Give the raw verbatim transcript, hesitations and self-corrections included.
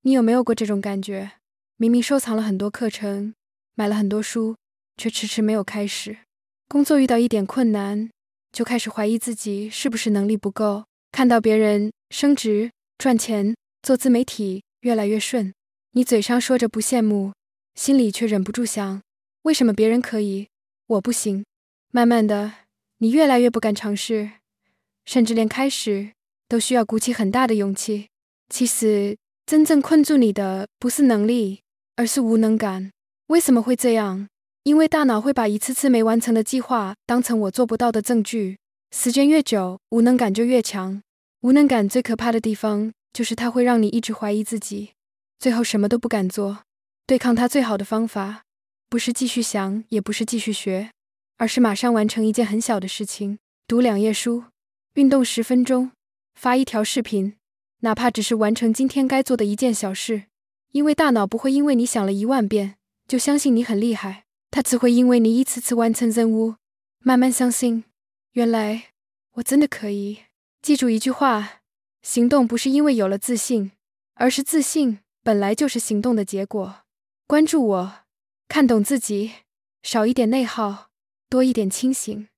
你有没有过这种感觉？明明收藏了很多课程，买了很多书，却迟迟没有开始。工作遇到一点困难，就开始怀疑自己是不是能力不够。看到别人升职、赚钱、做自媒体越来越顺，你嘴上说着不羡慕，心里却忍不住想，为什么别人可以，我不行？慢慢的，你越来越不敢尝试，甚至连开始都需要鼓起很大的勇气。其实，真正困住你的不是能力，而是无能感。为什么会这样？因为大脑会把一次次没完成的计划当成我做不到的证据，时间越久，无能感就越强。无能感最可怕的地方，就是它会让你一直怀疑自己，最后什么都不敢做。对抗它最好的方法，不是继续想，也不是继续学，而是马上完成一件很小的事情，读两页书，运动十分钟，发一条视频，哪怕只是完成今天该做的一件小事。因为大脑不会因为你想了一万遍，就相信你很厉害，它只会因为你一次次完成任务，慢慢相信，原来我真的可以。记住一句话，行动不是因为有了自信，而是自信本来就是行动的结果。关注我，看懂自己，少一点内耗，多一点清醒。